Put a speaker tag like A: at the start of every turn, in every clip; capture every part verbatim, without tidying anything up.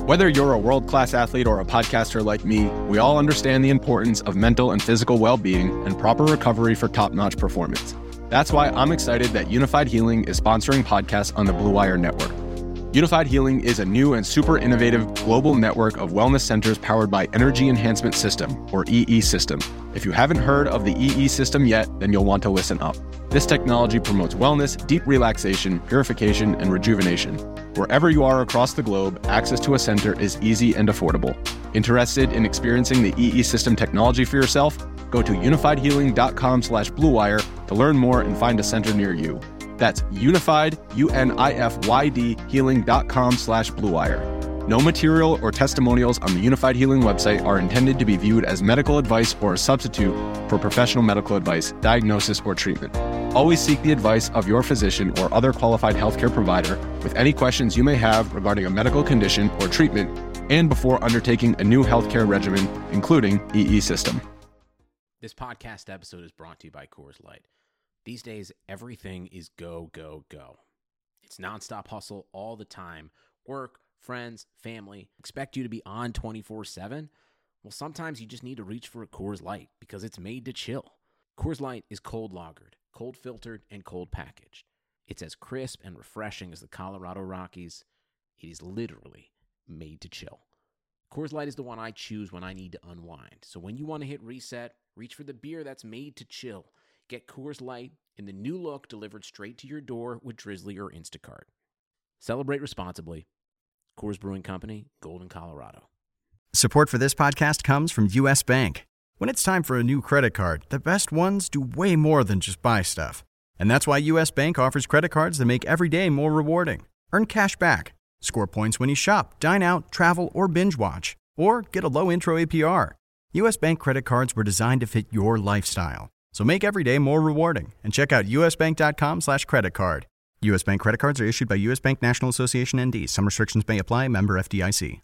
A: Whether you're a world-class athlete or a podcaster like me, we all understand the importance of mental and physical well-being and proper recovery for top-notch performance. That's why I'm excited that Unified Healing is sponsoring podcasts on the Blue Wire Network. Unified Healing is a new and super innovative global network of wellness centers powered by Energy Enhancement System, or E E System. If you haven't heard of the E E System yet, then you'll want to listen up. This technology promotes wellness, deep relaxation, purification, and rejuvenation. Wherever you are across the globe, access to a center is easy and affordable. Interested in experiencing the E E System technology for yourself? Go to unified healing dot com slash blue wire to learn more and find a center near you. That's unified, U N I F Y D, healing dot com slash blue wire. No material or testimonials on the Unified Healing website are intended to be viewed as medical advice or a substitute for professional medical advice, diagnosis, or treatment. Always seek the advice of your physician or other qualified healthcare provider with any questions you may have regarding a medical condition or treatment and before undertaking a new healthcare regimen, including E E System.
B: This podcast episode is brought to you by Coors Light. These days, everything is go, go, go. It's nonstop hustle all the time. Work, friends, family expect you to be on twenty-four seven. Well, sometimes you just need to reach for a Coors Light because it's made to chill. Coors Light is cold lagered, cold filtered, and cold packaged. It's as crisp and refreshing as the Colorado Rockies. It is literally made to chill. Coors Light is the one I choose when I need to unwind. So when you want to hit reset, reach for the beer that's made to chill. Get Coors Light in the new look delivered straight to your door with Drizzly or Instacart. Celebrate responsibly. Coors Brewing Company, Golden, Colorado.
C: Support for this podcast comes from U S. Bank. When it's time for a new credit card, the best ones do way more than just buy stuff. And that's why U S. Bank offers credit cards that make every day more rewarding. Earn cash back, score points when you shop, dine out, travel, or binge watch, or get a low intro A P R. U S. Bank credit cards were designed to fit your lifestyle. So make every day more rewarding and check out usbank.com slash credit card. U S. Bank credit cards are issued by U S. Bank National Association N D. Some restrictions may apply. Member F D I C.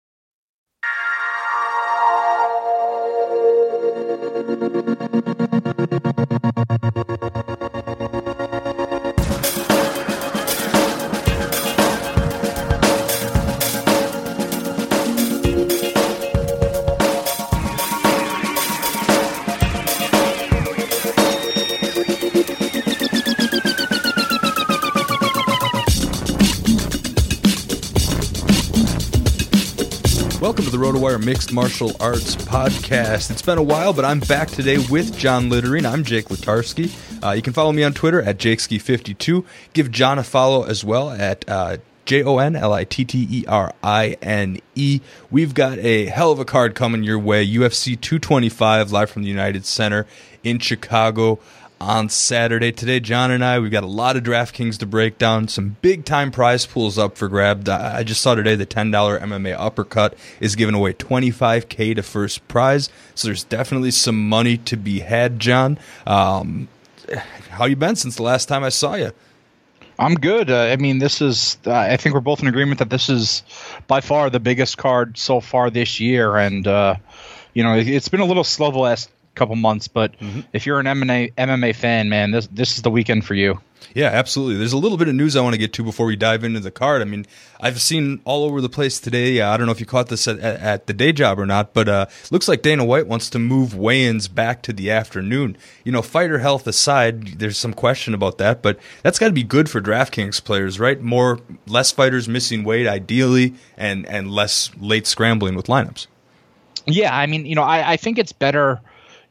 D: Welcome to the RotoWire Mixed Martial Arts Podcast. It's been a while, but I'm back today with John Littering. I'm Jake Latarski. Uh, you can follow me on Twitter at Jakeski fifty-two. Give John a follow as well at uh, J O N L I T T E R I N E. We've got a hell of a card coming your way. U F C two twenty-five live from the United Center in Chicago on Saturday. Today, John and I, we've got a lot of DraftKings to break down, some big-time prize pools up for grab. I just saw today the ten dollar M M A Uppercut is giving away twenty-five K to first prize, so there's definitely some money to be had, John. Um, how you been since the last time I saw you?
E: I'm good. Uh, I mean, this is, uh, I think we're both in agreement that this is by far the biggest card so far this year, and, uh, you know, it, it's been a little slow the last couple months, but mm-hmm. if you're an M M A fan, man, this this is the weekend for you.
D: Yeah, absolutely. There's a little bit of news I want to get to before we dive into the card. I mean, I've seen all over the place today. Uh, I don't know if you caught this at, at, at the day job or not, but uh, looks like Dana White wants to move weigh-ins back to the afternoon. You know, fighter health aside, there's some question about that, but that's got to be good for DraftKings players, right? More, less fighters missing weight, ideally, and and less late scrambling with lineups.
E: Yeah, I mean, you know, I, I think it's better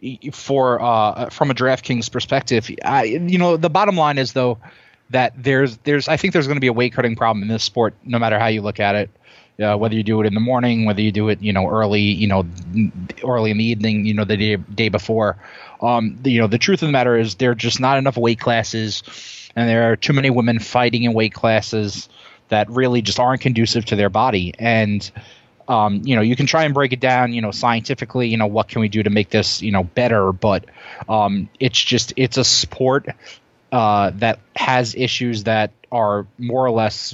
E: for uh from a DraftKings perspective. I, you know, the bottom line is though that there's there's I think there's going to be a weight cutting problem in this sport no matter how you look at it. Uh, whether you do it in the morning, whether you do it, you know, early, you know, early in the evening, you know, the day, day before. Um, the, you know, the truth of the matter is there are just not enough weight classes, and there are too many women fighting in weight classes that really just aren't conducive to their body. And Um, you know, you can try and break it down, you know, scientifically, you know, what can we do to make this, you know, better? But um, it's just, it's a sport uh, that has issues that are more or less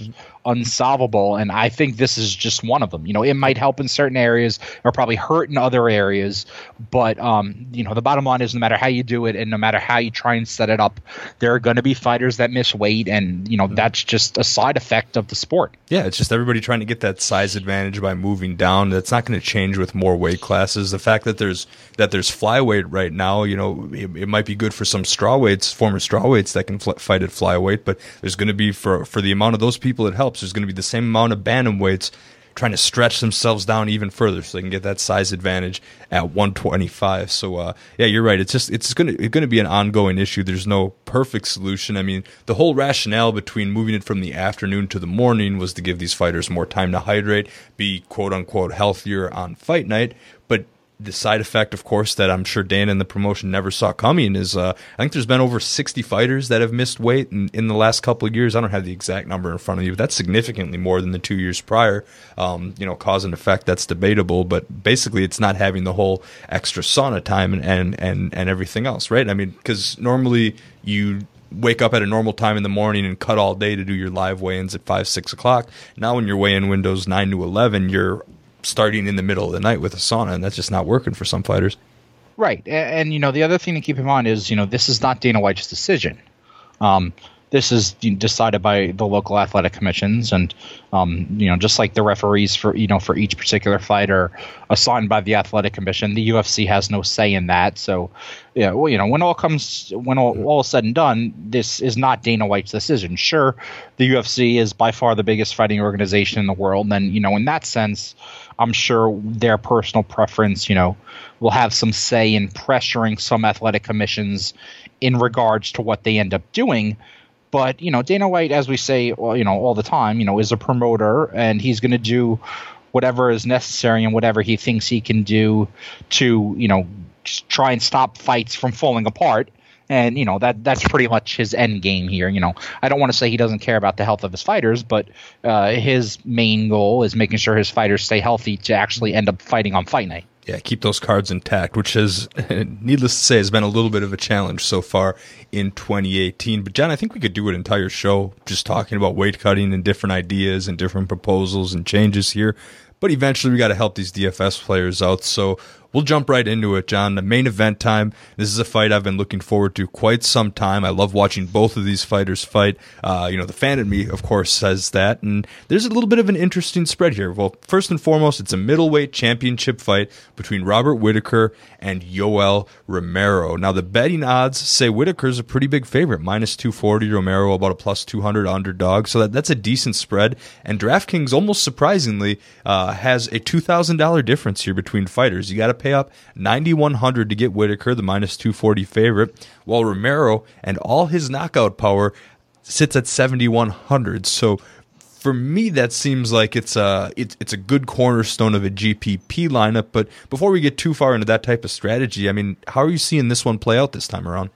E: unsolvable, and I think this is just one of them. You know, it might help in certain areas or probably hurt in other areas, but um, you know, the bottom line is no matter how you do it and no matter how you try and set it up, there are going to be fighters that miss weight, and you know, that's just a side effect of the sport.
D: Yeah, it's just everybody trying to get that size advantage by moving down. That's not going to change with more weight classes. The fact that there's that there's flyweight right now, you know, it, it might be good for some strawweights, former strawweights that can fl- fight at flyweight, but there's going to be for for the amount of those people it helps. There's going to be the same amount of bantamweights trying to stretch themselves down even further so they can get that size advantage at one twenty-five. So uh, yeah, you're right. It's just it's going to it's going to be an ongoing issue. There's no perfect solution. I mean, the whole rationale between moving it from the afternoon to the morning was to give these fighters more time to hydrate, be quote unquote healthier on fight night. But the side effect, of course, that I'm sure Dana and the promotion never saw coming is uh, I think there's been over sixty fighters that have missed weight in, in the last couple of years. I don't have the exact number in front of you, but that's significantly more than the two years prior. Um, you know, cause and effect, that's debatable, but basically it's not having the whole extra sauna time and, and, and, and everything else, right? I mean, because normally you wake up at a normal time in the morning and cut all day to do your live weigh-ins at five, six o'clock. Now when your weigh-in window's nine to eleven, you're starting in the middle of the night with a sauna, and that's just not working for some fighters.
E: Right. And, and, you know, the other thing to keep in mind is, you know, this is not Dana White's decision. Um, this is decided by the local athletic commissions, and, um, you know, just like the referees for, you know, for each particular fight are assigned by the athletic commission, the U F C has no say in that. So, yeah, well, you know, when all comes, when all, all is said and done, this is not Dana White's decision. Sure, the U F C is by far the biggest fighting organization in the world, and, you know, in that sense, I'm sure their personal preference, you know, will have some say in pressuring some athletic commissions in regards to what they end up doing. But, you know, Dana White, as we say, well, you know, all the time, you know, is a promoter, and he's going to do whatever is necessary and whatever he thinks he can do to, you know, try and stop fights from falling apart. And, you know, that that's pretty much his end game here. You know, I don't want to say he doesn't care about the health of his fighters, but uh, his main goal is making sure his fighters stay healthy to actually end up fighting on fight night.
D: Yeah, keep those cards intact, which has, needless to say, has been a little bit of a challenge so far in twenty eighteen. But, John, I think we could do an entire show just talking about weight cutting and different ideas and different proposals and changes here. But eventually we got to help these D F S players out. So we'll jump right into it, John. The main event time. This is a fight I've been looking forward to quite some time. I love watching both of these fighters fight. Uh, you know, the fan in me, of course, says that. And there's a little bit of an interesting spread here. Well, first and foremost, it's a middleweight championship fight between Robert Whitaker and Yoel Romero. Now, the betting odds say Whitaker's a pretty big favorite, minus two forty, Romero about a plus two hundred underdog. So that, that's a decent spread. And DraftKings, almost surprisingly, uh, has a two thousand dollars difference here between fighters. You got to pay up ninety-one hundred to get Whitaker, the minus two forty favorite, while Romero and all his knockout power sits at seventy-one hundred. So for me, that seems like it's a it's it's a good cornerstone of a G P P lineup. But before we get too far into that type of strategy, I mean, how are you seeing this one play out this time around?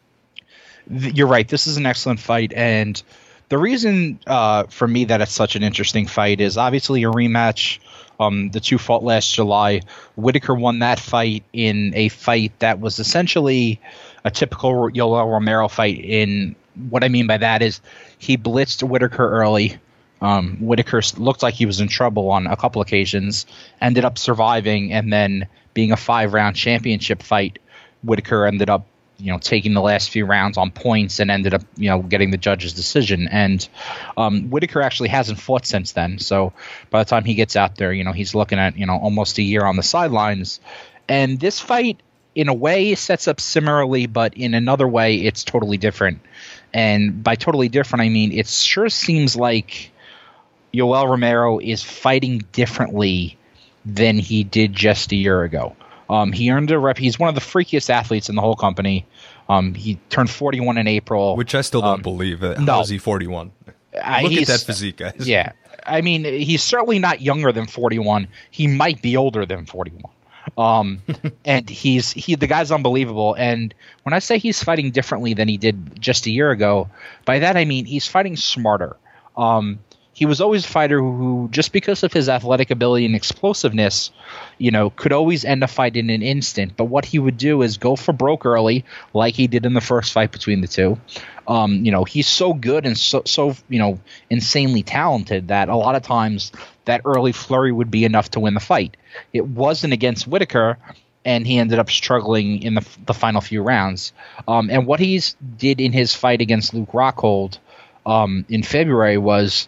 E: You're right. This is an excellent fight, and the reason uh, for me that it's such an interesting fight is obviously a rematch. Um, the two fought last July. Whitaker won that fight in a fight that was essentially a typical Yoel Romero fight. In what I mean by that is he blitzed Whitaker early. Um, Whitaker looked like he was in trouble on a couple occasions, ended up surviving, and then being a five-round championship fight, Whitaker ended up, you know, taking the last few rounds on points and ended up, you know, getting the judge's decision. And um, Whitaker actually hasn't fought since then. So by the time he gets out there, you know, he's looking at, you know, almost a year on the sidelines. And this fight, in a way, sets up similarly, but in another way, it's totally different. And by totally different, I mean, it sure seems like Yoel Romero is fighting differently than he did just a year ago. Um, he earned a rep. He's one of the freakiest athletes in the whole company. Um, he turned forty-one in April.
D: Which I still don't
E: um,
D: believe. How
E: no.
D: is he forty-one?
E: Uh,
D: Look at that physique, guys.
E: Yeah. I mean, he's certainly not younger than forty-one. He might be older than forty-one. Um, and he's he the guy's unbelievable. And when I say he's fighting differently than he did just a year ago, by that I mean he's fighting smarter. Um, he was always a fighter who, just because of his athletic ability and explosiveness, you know, could always end a fight in an instant. But what he would do is go for broke early, like he did in the first fight between the two. Um, you know, he's so good and so, so, you know, insanely talented that a lot of times that early flurry would be enough to win the fight. It wasn't against Whitaker, and he ended up struggling in the, the final few rounds. Um, and what he did in his fight against Luke Rockhold um, in February was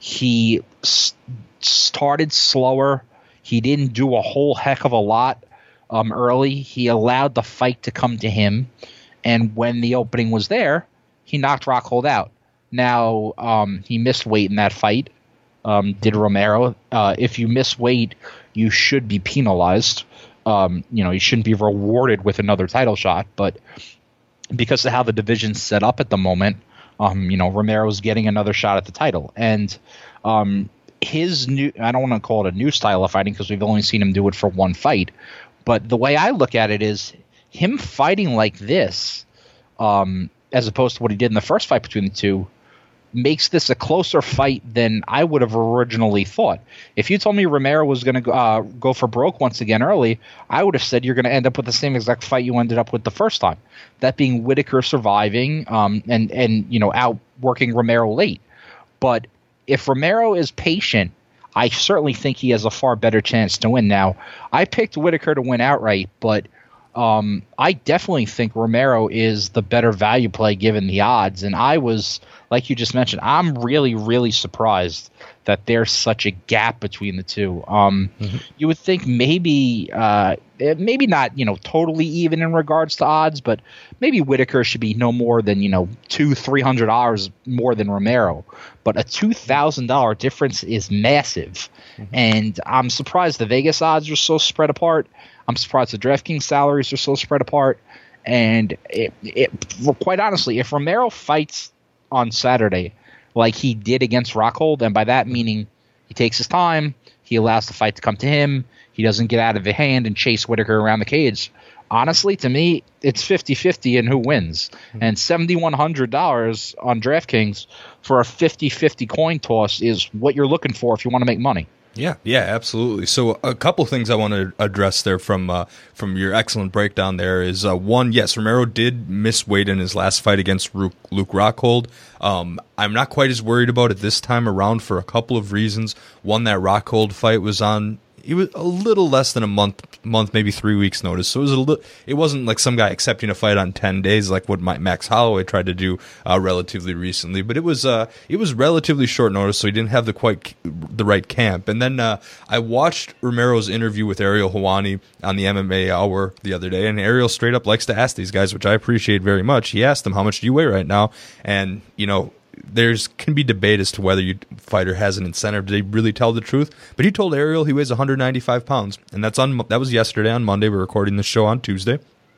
E: he s- started slower. He didn't do a whole heck of a lot um, early. He allowed the fight to come to him, and when the opening was there, he knocked Rockhold out. Now, um, he missed weight in that fight, um, did Romero. Uh, if you miss weight, you should be penalized. Um, you know, you shouldn't be rewarded with another title shot, but because of how the division's set up at the moment, um, you know, Romero's getting another shot at the title. And um, his new, I don't want to call it a new style of fighting because we've only seen him do it for one fight, but the way I look at it is him fighting like this, um, as opposed to what he did in the first fight between the two, makes this a closer fight than I would have originally thought. If you told me Romero was going to uh, go for broke once again early, I would have said you're going to end up with the same exact fight you ended up with the first time. That being Whitaker surviving um, and, and you know outworking Romero late. But if Romero is patient, I certainly think he has a far better chance to win. Now, I picked Whitaker to win outright, but um, I definitely think Romero is the better value play given the odds. And I was, like you just mentioned, I'm really, really surprised that there's such a gap between the two. Um, mm-hmm. You would think maybe, uh, maybe not, you know, totally even in regards to odds, but maybe Whitaker should be no more than, you know, two, three hundred dollars more than Romero. But a two thousand dollars difference is massive, mm-hmm. and I'm surprised the Vegas odds are so spread apart. I'm surprised the DraftKings salaries are so spread apart. And it, it, quite honestly, if Romero fights on Saturday like he did against Rockhold, and by that meaning he takes his time, he allows the fight to come to him, he doesn't get out of the hand and chase Whitaker around the cage, honestly, to me, it's fifty-fifty in who wins. Mm-hmm. And seven thousand one hundred dollars on DraftKings for a fifty-fifty coin toss is what you're looking for if you want to make money.
D: Yeah, yeah, absolutely. So a couple things I want to address there from uh, from your excellent breakdown there is, uh, one, yes, Romero did miss weight in his last fight against Luke, Luke Rockhold. Um, I'm not quite as worried about it this time around for a couple of reasons. One, that Rockhold fight was on, it was a little less than a month, month maybe three weeks notice. So it was a little, it wasn't like some guy accepting a fight on ten days like what Max Holloway tried to do uh, relatively recently. But it was uh, it was relatively short notice, so he didn't have the quite the right camp. And then uh, I watched Romero's interview with Ariel Helwani on the M M A Hour the other day, and Ariel straight up likes to ask these guys, which I appreciate very much. He asked them, "How much do you weigh right now?" And you know, there's can be debate as to whether your fighter has an incentive. Did they really tell the truth? But he told Ariel he weighs one hundred ninety-five pounds, and that's on that was yesterday on Monday. We're recording the show on Tuesday.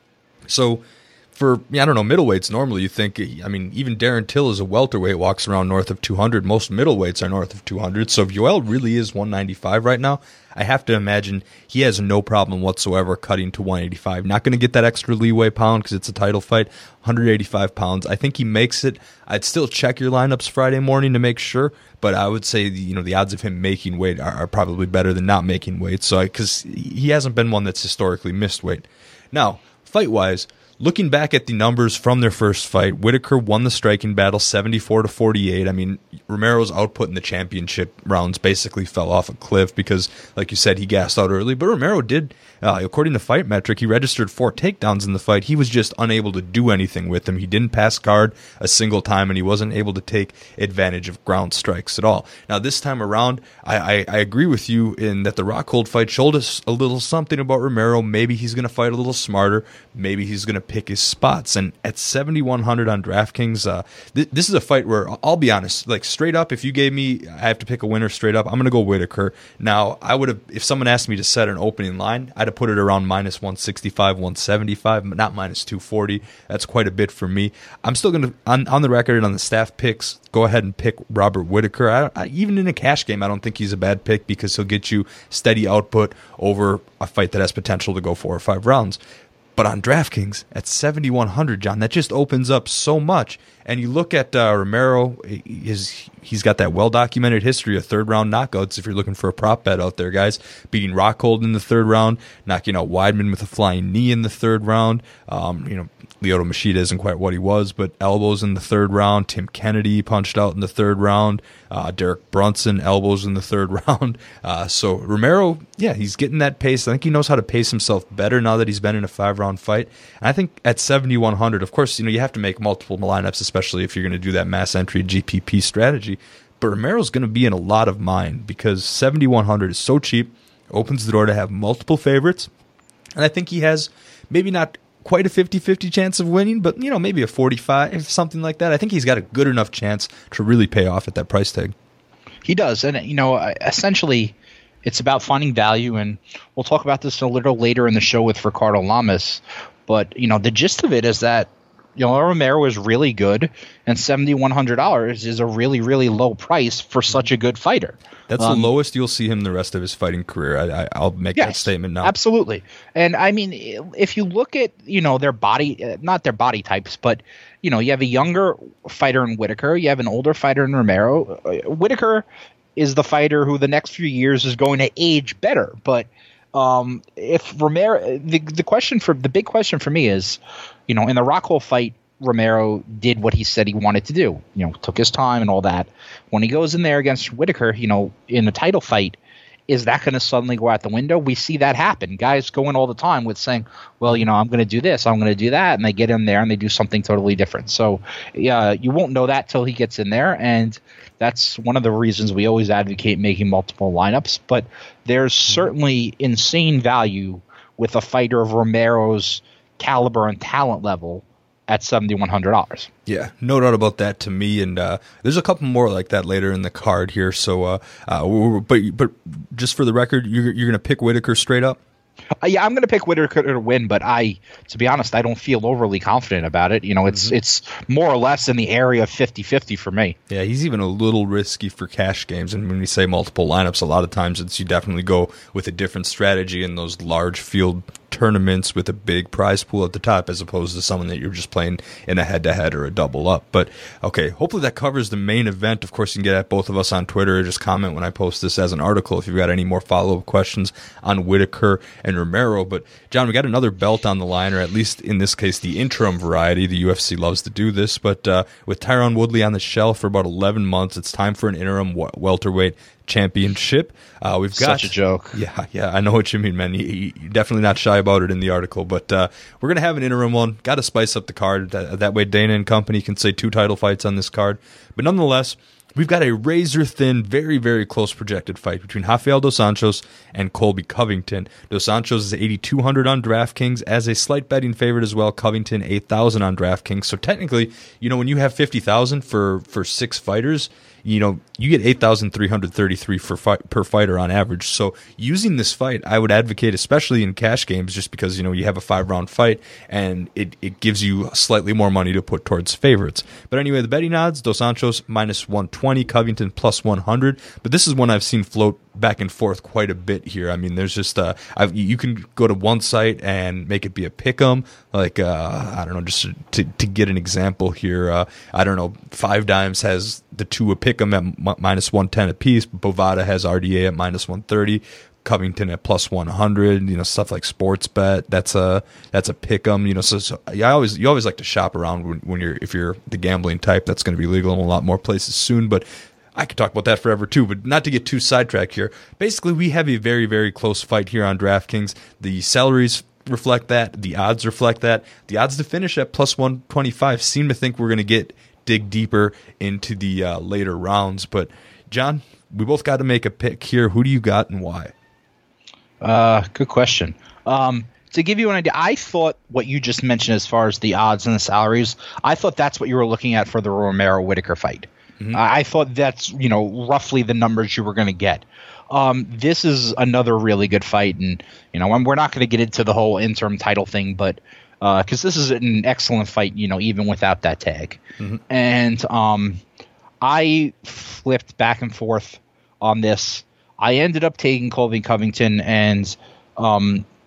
D: So for, I don't know, middleweights, normally you think, I mean, even Darren Till is a welterweight, walks around north of two hundred. Most middleweights are north of two hundred. So if Yoel really is one ninety-five right now, I have to imagine he has no problem whatsoever cutting to one eighty-five. Not going to get that extra leeway pound because it's a title fight. one eighty-five pounds. I think he makes it. I'd still check your lineups Friday morning to make sure, but I would say, you know, the odds of him making weight are, are probably better than not making weight. So, because he hasn't been one that's historically missed weight. Now, fight-wise, looking back at the numbers from their first fight, Whitaker won the striking battle seventy-four to forty-eight. I mean, Romero's output in the championship rounds basically fell off a cliff because, like you said, he gassed out early. But Romero did, uh, according to Fight Metric, he registered four takedowns in the fight. He was just unable to do anything with them. He didn't pass guard a single time, and he wasn't able to take advantage of ground strikes at all. Now, this time around, I, I, I agree with you in that the Rockhold fight showed us a little something about Romero. Maybe he's going to fight a little smarter. Maybe he's going to pick his spots. And at seventy-one hundred on DraftKings, uh, th- this is a fight where, I'll be honest, like straight up, if you gave me, I have to pick a winner straight up, I'm going to go Whitaker. Now, I would have, if someone asked me to set an opening line, I'd have put it around minus one sixty-five, one seventy-five, but not minus two forty. That's quite a bit for me. I'm still going to, on, on the record and on the staff picks, go ahead and pick Robert Whitaker. I, I, even in a cash game, I don't think he's a bad pick because he'll get you steady output over a fight that has potential to go four or five rounds. But on DraftKings at seventy-one hundred, John, that just opens up so much. And you look at uh, Romero, his, he's got that well-documented history of third-round knockouts if you're looking for a prop bet out there, guys. Beating Rockhold in the third round, knocking out Weidman with a flying knee in the third round. Um, you know, Lyoto Machida isn't quite what he was, but elbows in the third round. Tim Kennedy punched out in the third round. Uh, Derek Brunson, elbows in the third round. Uh, so Romero, yeah, he's getting that pace. I think he knows how to pace himself better now that he's been in a five-round fight. And I think at seventy-one hundred, of course, you know, you have to make multiple lineups, especially if you're going to do that mass entry G P P strategy. But Romero's going to be in a lot of mine because seventy-one hundred is so cheap, opens the door to have multiple favorites. And I think he has maybe not quite a fifty-fifty chance of winning, but, you know, maybe a forty-five, something like that. I think he's got a good enough chance to really pay off at that price tag.
E: He does. And, you know, essentially it's about finding value. And we'll talk about this a little later in the show with Ricardo Lamas. But, you know, the gist of it is that, you know, Romero is really good, and seventy-one hundred dollars is a really, really low price for such a good fighter.
D: That's um, the lowest you'll see him the rest of his fighting career. I, I, I'll make yes, that statement now.
E: Absolutely. And, I mean, if you look at, you know, their body, not their body types, but, you know, you have a younger fighter in Whitaker. You have an older fighter in Romero. Whitaker is the fighter who the next few years is going to age better. But um, if Romero – the the question for – the big question for me is – you know, in the Rockhold fight, Romero did what he said he wanted to do. You know, took his time and all that. When he goes in there against Whitaker, you know, in a title fight, is that going to suddenly go out the window? We see that happen. Guys go in all the time with saying, well, you know, I'm going to do this, I'm going to do that, and they get in there and they do something totally different. So, yeah, you won't know that till he gets in there, and that's one of the reasons we always advocate making multiple lineups. But there's certainly insane value with a fighter of Romero's caliber and talent level at seventy-one hundred dollars.
D: Yeah, no doubt about that to me. And uh, there's a couple more like that later in the card here. So, uh, uh, but but just for the record, you're you're gonna pick Whitaker straight up.
E: Uh, yeah, I'm going to pick Whitaker to win, but I, to be honest, I don't feel overly confident about it. You know, it's mm-hmm. it's more or less in the area of fifty-fifty for me.
D: Yeah, he's even a little risky for cash games. And when we say multiple lineups, a lot of times it's you definitely go with a different strategy in those large field tournaments with a big prize pool at the top as opposed to someone that you're just playing in a head-to-head or a double up. But, okay, hopefully that covers the main event. Of course, you can get at both of us on Twitter or just comment when I post this as an article if you've got any more follow-up questions on Whitaker and Romero. But, John, we got another belt on the line, or at least in this case the interim variety. The U F C loves to do this. But uh, with Tyron Woodley on the shelf for about eleven months, it's time for an interim welterweight championship. Uh, we've got
E: such a joke.
D: Yeah, yeah, I know what you mean, man. You, you're definitely not shy about it in the article, but uh, we're gonna have an interim one. Got to spice up the card. That, that way, Dana and company can say two title fights on this card. But nonetheless, we've got a razor-thin, very, very close projected fight between Rafael Dos Anjos and Colby Covington. Dos Anjos is eighty-two hundred on DraftKings as a slight betting favorite as well. Covington, eight thousand on DraftKings. So technically, you know, when you have fifty thousand for, for six fighters, you know, you get eight thousand three hundred thirty-three for fight, per fighter on average. So using this fight, I would advocate, especially in cash games, just because, you know, you have a five-round fight and it, it gives you slightly more money to put towards favorites. But anyway, the betting odds, Dos Anjos minus one twenty, Covington plus one hundred. But this is one I've seen float back and forth quite a bit here. I mean, there's just uh, I've, you can go to one site and make it be a pick'em. Like uh, I don't know, just to to get an example here. Uh, I don't know, Five Dimes has the two a pick'em at m- minus one ten apiece. Bovada has R D A at minus one thirty. Covington at plus one hundred. You know, stuff like Sportsbet. That's a that's a pick'em. You know, so, so I always you always like to shop around when, when you're if you're the gambling type. That's going to be legal in a lot more places soon, but I could talk about that forever too, but not to get too sidetracked here. Basically, we have a very, very close fight here on DraftKings. The salaries reflect that. The odds reflect that. The odds to finish at plus one twenty-five seem to think we're going to get dig deeper into the uh, later rounds. But, John, we both got to make a pick here. Who do you got and why?
E: Uh, good question. Um, to give you an idea, I thought what you just mentioned as far as the odds and the salaries, I thought that's what you were looking at for the Romero-Whitaker fight. Mm-hmm. I thought that's, you know, roughly the numbers you were going to get. Um, this is another really good fight, and, you know, we're not going to get into the whole interim title thing, but because uh, this is an excellent fight, you know, even without that tag. Mm-hmm. And um, I flipped back and forth on this. I ended up taking Colby Covington, and um,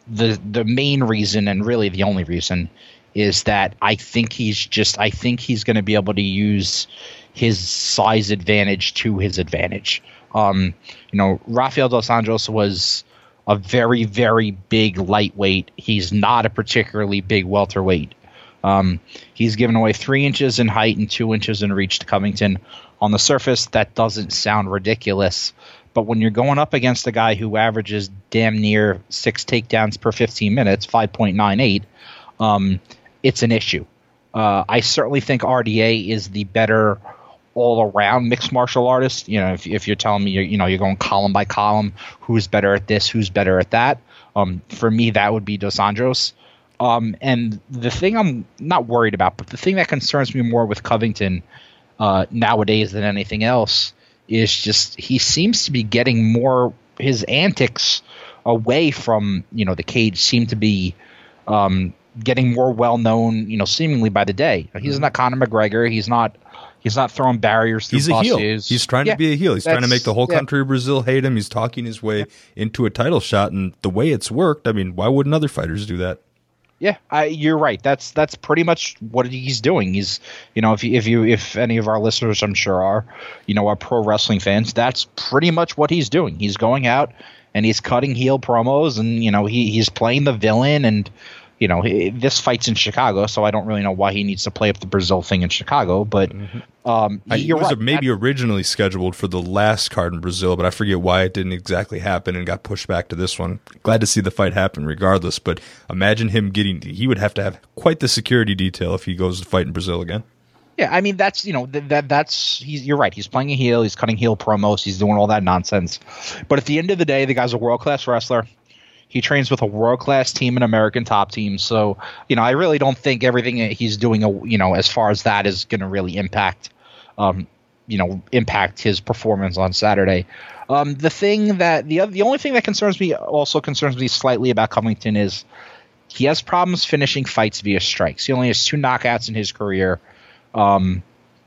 E: the the main reason, and really the only reason, is that I think he's just I think he's going to be able to use his size advantage to his advantage. Um, you know, Rafael dos Anjos was a very, very big lightweight. He's not a particularly big welterweight. Um, he's given away three inches in height and two inches in reach to Covington. On the surface, that doesn't sound ridiculous, but when you're going up against a guy who averages damn near six takedowns per fifteen minutes, five point nine eight, um, it's an issue. Uh, I certainly think R D A is the better all-around mixed martial artist. You know, if, if you're telling me, you're, you know, you're going column by column, who's better at this, who's better at that, um, for me, that would be Dos Anjos. Um, and the thing I'm not worried about, but the thing that concerns me more with Covington uh, nowadays than anything else is just he seems to be getting more – his antics away from, you know, the cage seem to be um, getting more well-known, you know, seemingly by the day. He's not Conor McGregor. He's not – He's not throwing barriers through
D: He's a
E: buses.
D: heel. He's trying
E: yeah,
D: to be a heel. He's trying to make the whole
E: yeah.
D: country of Brazil hate him. He's talking his way into a title shot, and the way it's worked, I mean, why wouldn't other fighters do that?
E: Yeah, I, you're right. That's that's pretty much what he's doing. He's, you know, if you, if you if any of our listeners, I'm sure are, you know, are pro wrestling fans, that's pretty much what he's doing. He's going out and he's cutting heel promos, and you know, he he's playing the villain, and you know, he, this fight's in Chicago, so I don't really know why he needs to play up the Brazil thing in Chicago. But
D: mm-hmm.
E: um,
D: I,
E: you're
D: it was
E: right.
D: maybe
E: that,
D: originally scheduled for the last card in Brazil, but I forget why it didn't exactly happen and got pushed back to this one. Glad to see the fight happen regardless, but imagine him getting – he would have to have quite the security detail if he goes to fight in Brazil again.
E: Yeah, I mean, that's, you know, that, that that's, he's, you're right. He's playing a heel. He's cutting heel promos. He's doing all that nonsense. But at the end of the day, the guy's a world-class wrestler. He trains with a world-class team, an American top team. So, you know, I really don't think everything he's doing, you know, as far as that is going to really impact, um, you know, impact his performance on Saturday. Um, the thing that the the only thing that concerns me, also concerns me slightly about Covington, is he has problems finishing fights via strikes. He only has two knockouts in his career. Um,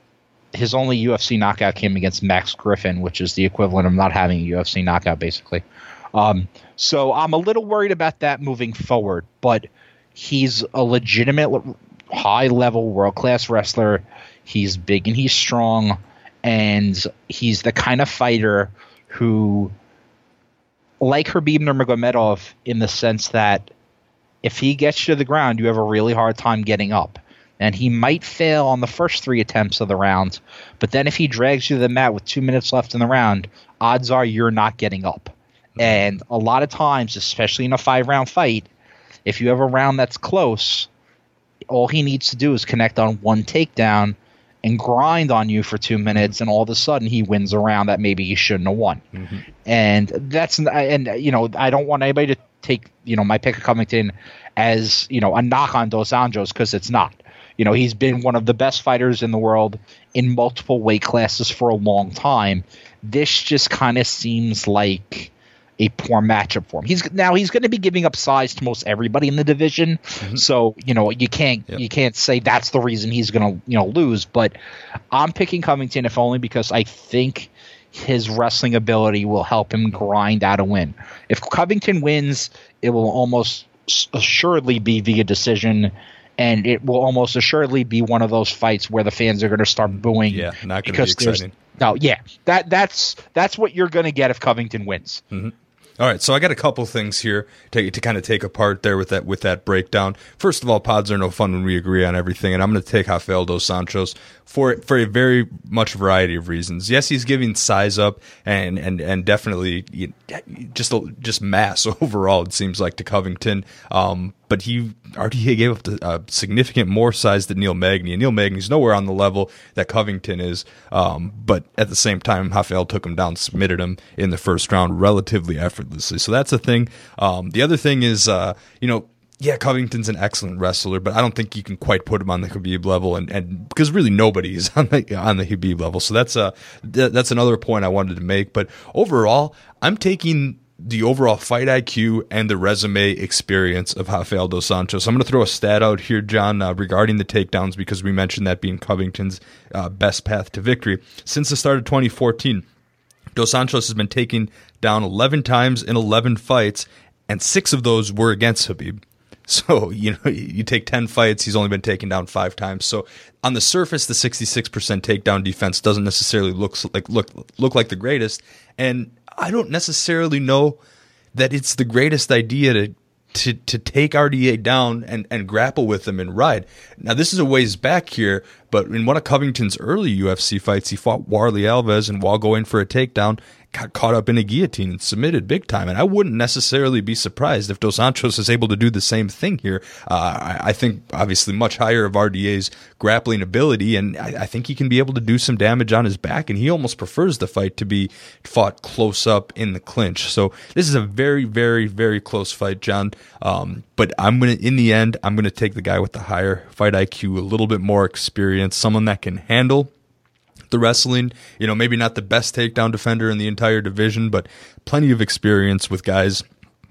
E: his only U F C knockout came against Max Griffin, which is the equivalent of not having a U F C knockout, basically. Um, so I'm a little worried about that moving forward, but he's a legitimate high-level world-class wrestler. He's big and he's strong, and he's the kind of fighter who, like Khabib Nurmagomedov, in the sense that if he gets you to the ground, you have a really hard time getting up. And he might fail on the first three attempts of the round, but then if he drags you to the mat with two minutes left in the round, odds are you're not getting up. And a lot of times, especially in a five-round fight, if you have a round that's close, all he needs to do is connect on one takedown and grind on you for two minutes, and all of a sudden he wins a round that maybe he shouldn't have won. Mm-hmm. And that's and you know I don't want anybody to take you know my pick of Covington as you know a knock on Dos Anjos, because it's not. You know, he's been one of the best fighters in the world in multiple weight classes for a long time. This just kind of seems like a poor matchup for him. He's now he's going to be giving up size to most everybody in the division, mm-hmm. so you know you can't yep. you can't say that's the reason he's going to you know lose. But I'm picking Covington if only because I think his wrestling ability will help him grind out a win. If Covington wins, it will almost assuredly be via decision, and it will almost assuredly be one of those fights where the fans are going to start booing.
D: Yeah, not going to be exciting.
E: No, yeah, that that's that's what you're going to get if Covington wins.
D: Mm-hmm. All right, so I got a couple things here to, to kind of take apart there with that with that breakdown. First of all, pods are no fun when we agree on everything, and I'm going to take Rafael dos Anjos for for a very much variety of reasons. Yes, he's giving size up and and and definitely just just mass overall. It seems like to Covington, um, but he R D A gave up a uh, significant more size than Neil Magny, and Neil Magny's nowhere on the level that Covington is. Um, but at the same time, Rafael took him down, submitted him in the first round relatively effortlessly. So that's a thing. Um, the other thing is, uh, you know. Yeah, Covington's an excellent wrestler, but I don't think you can quite put him on the Khabib level, and, and because really nobody is on the on the Khabib level. So that's a that's another point I wanted to make. But overall, I'm taking the overall fight I Q and the resume experience of Rafael dos Anjos. I'm going to throw a stat out here, John, uh, regarding the takedowns, because we mentioned that being Covington's uh, best path to victory. Since the start of twenty fourteen, dos Anjos has been taken down eleven times in eleven fights, and six of those were against Khabib. So, you know, you take ten fights, he's only been taken down five times. So on the surface, the sixty-six percent takedown defense doesn't necessarily look like look look like the greatest. And I don't necessarily know that it's the greatest idea to to to take R D A down and, and grapple with him and ride. Now, this is a ways back here, but in one of Covington's early U F C fights, he fought Warley Alves, and while going for a takedown, got caught up in a guillotine and submitted big time. And I wouldn't necessarily be surprised if Dos Anjos is able to do the same thing here. Uh, I, I think obviously much higher of R D A's grappling ability, and I, I think he can be able to do some damage on his back, and he almost prefers the fight to be fought close up in the clinch. So this is a very, very, very close fight, John. Um, but I'm going to, in the end, I'm going to take the guy with the higher fight I Q, a little bit more experience, someone that can handle the wrestling, you know, maybe not the best takedown defender in the entire division, but plenty of experience with guys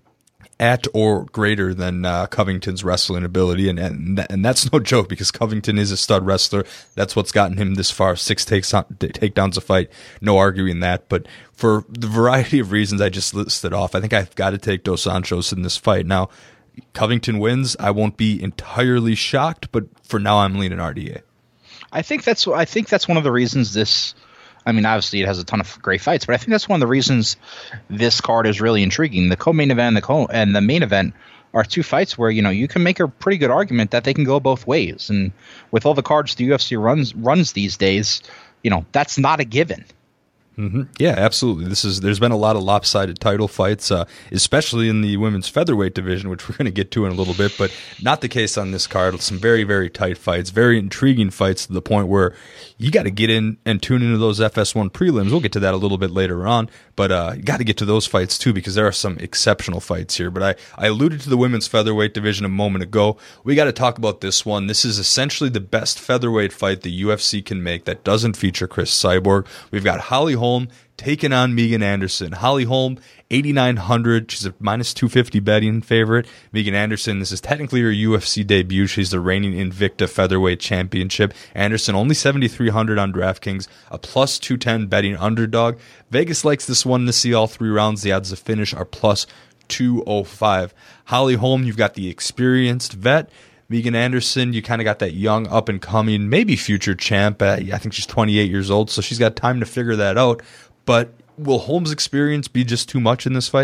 D: at or greater than uh, Covington's wrestling ability. And, and, that, and that's no joke, because Covington is a stud wrestler. That's what's gotten him this far. Six takes on, takedowns a fight. No arguing that. But for the variety of reasons I just listed off, I think I've got to take Dos Anjos in this fight. Now, Covington wins, I won't be entirely shocked, but for now I'm leaning R D A.
E: I think that's I think that's one of the reasons this. I mean, obviously it has a ton of great fights, but I think that's one of the reasons this card is really intriguing. The co-main event and the co and the main event are two fights where, you know, you can make a pretty good argument that they can go both ways. And with all the cards the U F C runs runs these days, you know, that's not a given.
D: Mm-hmm. Yeah, absolutely. This is there's been a lot of lopsided title fights, uh, especially in the women's featherweight division, which we're going to get to in a little bit, but not the case on this card. Some very, very tight fights, very intriguing fights to the point where you got to get in and tune into those F S one prelims. We'll get to that a little bit later on, but uh, you got to get to those fights too, because there are some exceptional fights here. But I, I alluded to the women's featherweight division a moment ago. We got to talk about this one. This is essentially the best featherweight fight the U F C can make that doesn't feature Cris Cyborg. We've got Holly Holm taking on Megan Anderson. Holly Holm, eighty-nine hundred. She's a minus two fifty betting favorite. Megan Anderson, this is technically her U F C debut. She's the reigning Invicta Featherweight Championship. Anderson, only seventy-three hundred on DraftKings, a plus two ten betting underdog. Vegas likes this one to see all three rounds. The odds of finish are plus two oh five. Holly Holm, you've got the experienced vet. Megan Anderson, you kind of got that young, up-and-coming, maybe future champ. Uh, I think she's twenty-eight years old, so she's got time to figure that out. But will Holm's experience be just too much in this fight?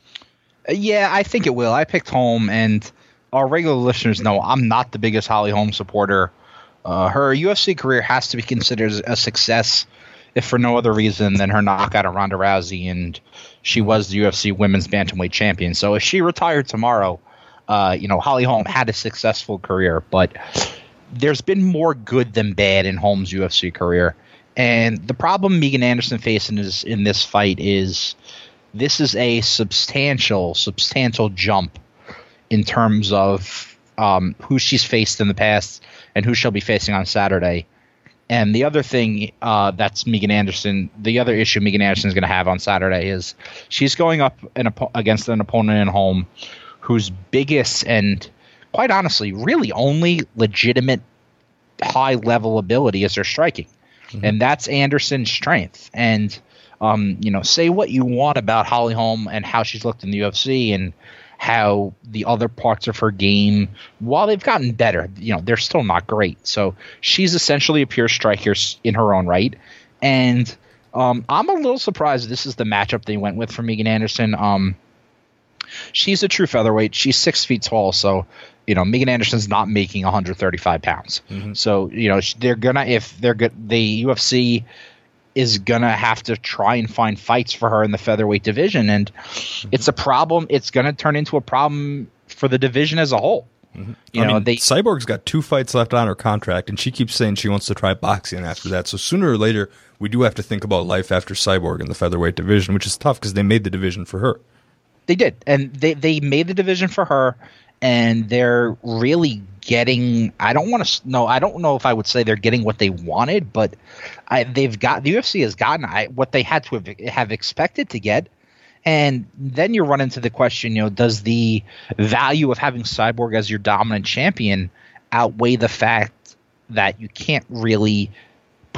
E: Yeah, I think it will. I picked Holm, and our regular listeners know I'm not the biggest Holly Holm supporter. Uh, her U F C career has to be considered a success, if for no other reason than her knockout of Ronda Rousey, and she was the U F C Women's Bantamweight Champion. So if she retired tomorrow, uh, you know, Holly Holm had a successful career, but there's been more good than bad in Holm's U F C career. And the problem Megan Anderson facing is in this fight is this is a substantial, substantial jump in terms of um, who she's faced in the past and who she'll be facing on Saturday. And the other thing uh, that's Megan Anderson, the other issue Megan Anderson is going to have on Saturday is she's going up an, against an opponent in Holm whose biggest and, quite honestly, really only legitimate high-level ability is her striking. Mm-hmm. And that's Anderson's strength. And, um, you know, say what you want about Holly Holm and how she's looked in the U F C and how the other parts of her game, while they've gotten better, you know, they're still not great. So she's essentially a pure striker in her own right. And um, I'm a little surprised this is the matchup they went with for Megan Anderson. Um, she's a true featherweight. She's six feet tall, so you know, Megan Anderson's not making one hundred thirty-five pounds. Mm-hmm. So, you know, they're gonna if they're good, the U F C is gonna have to try and find fights for her in the featherweight division, and mm-hmm. it's a problem. It's gonna turn into a problem for the division as a whole.
D: Mm-hmm. You I know, mean, they, Cyborg's got two fights left on her contract, and she keeps saying she wants to try boxing after that. So sooner or later, we do have to think about life after Cyborg in the featherweight division, which is tough because they made the division for her.
E: They did, and they they made the division for her. And they're really getting. I don't want to. No, I don't know if I would say they're getting what they wanted, but I, they've got. The U F C has gotten I, what they had to have, have expected to get. And then you run into the question, you know, does the value of having Cyborg as your dominant champion outweigh the fact that you can't really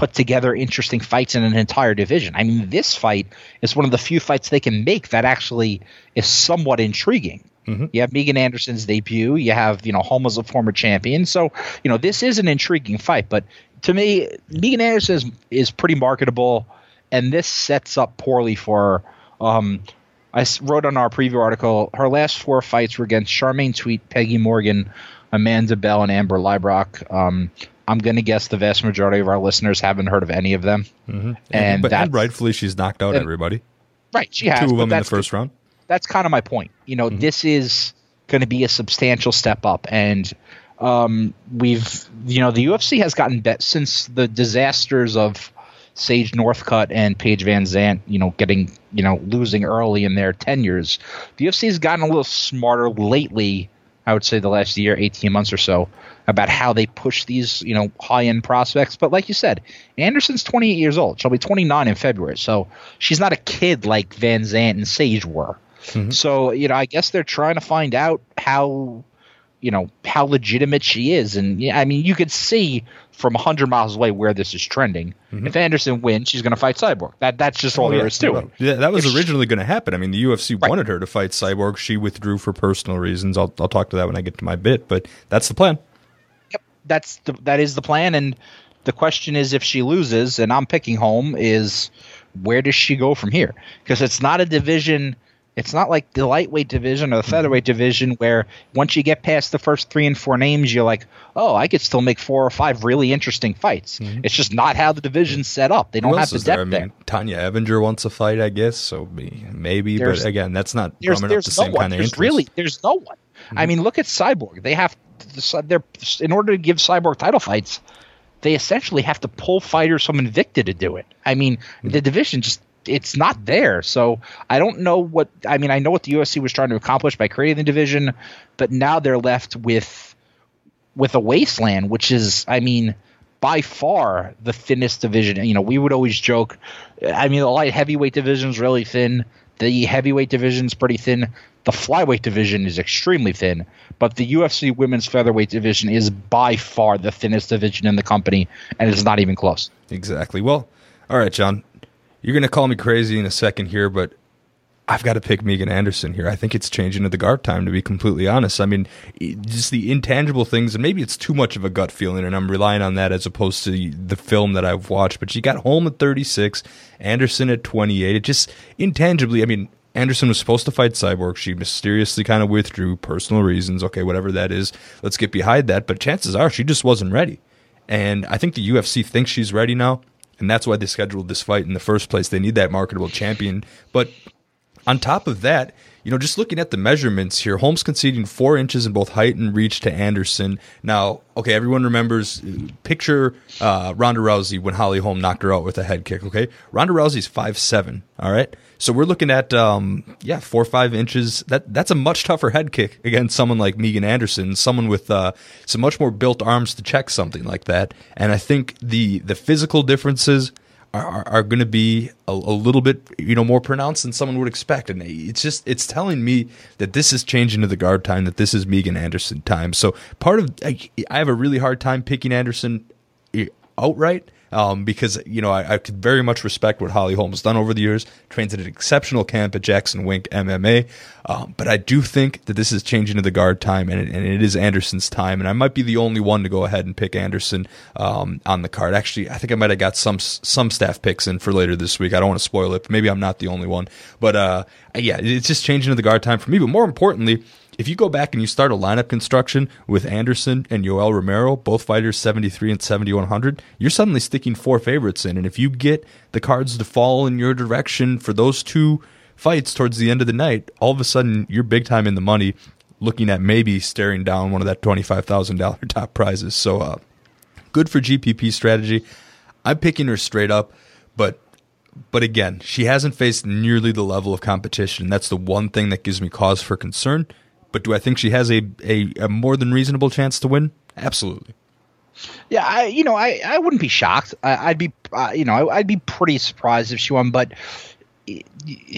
E: put together interesting fights in an entire division. I mean, this fight is one of the few fights they can make that actually is somewhat intriguing. Mm-hmm. You have Megan Anderson's debut. You have, you know, Holm as a former champion. So, you know, this is an intriguing fight. But to me, Megan Anderson is, is pretty marketable, and this sets up poorly for her. Um, I wrote on our preview article, her last four fights were against Charmaine Tweet, Peggy Morgan, Amanda Bell, and Amber Leibrock. Um, I'm going to guess the vast majority of our listeners haven't heard of any of them.
D: Mm-hmm. And, but, and rightfully, she's knocked out and, everybody.
E: Right, she has.
D: Two of them in the first round.
E: That's kind of my point. You know, mm-hmm. this is going to be a substantial step up. And um, we've, you know, the U F C has gotten better since the disasters of Sage Northcutt and Paige Van Zandt, you know, getting, you know, losing early in their tenures. The U F C has gotten a little smarter lately, I would say the last year, eighteen months or so, about how they push these, you know, high-end prospects. But like you said, Anderson's twenty-eight years old. She'll be twenty-nine in February. So she's not a kid like Van Zandt and Sage were. Mm-hmm. So, you know, I guess they're trying to find out how, you know, how legitimate she is. And, yeah, I mean, you could see from one hundred miles away where this is trending. Mm-hmm. If Anderson wins, she's going to fight Cyborg. That That's just all oh, there yeah, is to it.
D: Yeah, that was if originally going to happen. I mean, the U F C right. wanted her to fight Cyborg. She withdrew for personal reasons. I'll I'll talk to that when I get to my bit, but that's the plan.
E: Yep, that's the, that is the plan. And the question is, if she loses, and I'm picking Holm, is where does she go from here? Because it's not a division – it's not like the lightweight division or the featherweight division where once you get past the first three and four names, you're like, oh, I could still make four or five really interesting fights. Mm-hmm. It's just not how the division's set up. They don't have the depth there. I mean, there.
D: Tanya Evinger wants a fight, I guess, so maybe. There's, but again, that's not
E: there's,
D: drumming
E: there's
D: up the
E: no
D: same
E: one.
D: kind of
E: there's
D: interest.
E: Really, there's no one. Mm-hmm. I mean, look at Cyborg. They have – they're in order to give Cyborg title fights, they essentially have to pull fighters from Invicta to do it. I mean, mm-hmm. the division just – it's not there. So I don't know what – I mean, I know what the U F C was trying to accomplish by creating the division, but now they're left with with a wasteland, which is, I mean, by far the thinnest division. You know, we would always joke – I mean, the light heavyweight division is really thin. The heavyweight division is pretty thin. The flyweight division is extremely thin. But the U F C women's featherweight division is by far the thinnest division in the company, and it's not even close.
D: Exactly. Well, all right, John. You're going to call me crazy in a second here, but I've got to pick Megan Anderson here. I think it's changing to the guard time, to be completely honest. I mean, just the intangible things, and maybe it's too much of a gut feeling, and I'm relying on that as opposed to the film that I've watched. But you got Holm at thirty-six, Anderson at twenty-eight. It just, intangibly, I mean, Anderson was supposed to fight Cyborg. She mysteriously kind of withdrew, personal reasons. Okay, whatever that is, let's get behind that. But chances are she just wasn't ready. And I think the U F C thinks she's ready now. And that's why they scheduled this fight in the first place. They need that marketable champion. But on top of that, you know, just looking at the measurements here, Holm's conceding four inches in both height and reach to Anderson. Now, okay, everyone remembers, picture uh, Ronda Rousey when Holly Holm knocked her out with a head kick, okay? Ronda Rousey's five seven, all right? So we're looking at, um, yeah, four or five inches. That That's a much tougher head kick against someone like Megan Anderson, someone with uh, some much more built arms to check something like that. And I think the the physical differences are, are, are going to be a, a little bit, you know, more pronounced than someone would expect. And it's just, it's telling me that this is changing to the guard time, that this is Megan Anderson time. So part of, I, I have a really hard time picking Anderson outright. Um, because, you know, I, I could very much respect what Holly Holm has done over the years, trains at an exceptional camp at Jackson Wink M M A. Um, but I do think that this is changing to the guard time, and it, and it is Anderson's time. And I might be the only one to go ahead and pick Anderson um, on the card. Actually, I think I might have got some some staff picks in for later this week. I don't want to spoil it, but maybe I'm not the only one. But, uh, yeah, it's just changing to the guard time for me. But more importantly, if you go back and you start a lineup construction with Anderson and Yoel Romero, both fighters seventy-three and seventy-one hundred, you're suddenly sticking four favorites in. And if you get the cards to fall in your direction for those two fights towards the end of the night, all of a sudden you're big time in the money, looking at maybe staring down one of that twenty-five thousand dollars top prizes. So uh, good for G P P strategy. I'm picking her straight up, but but again, she hasn't faced nearly the level of competition. That's the one thing that gives me cause for concern. But do I think she has a, a, a more than reasonable chance to win? Absolutely.
E: Yeah, I you know I, I wouldn't be shocked. I, I'd be uh, you know I, I'd be pretty surprised if she won. But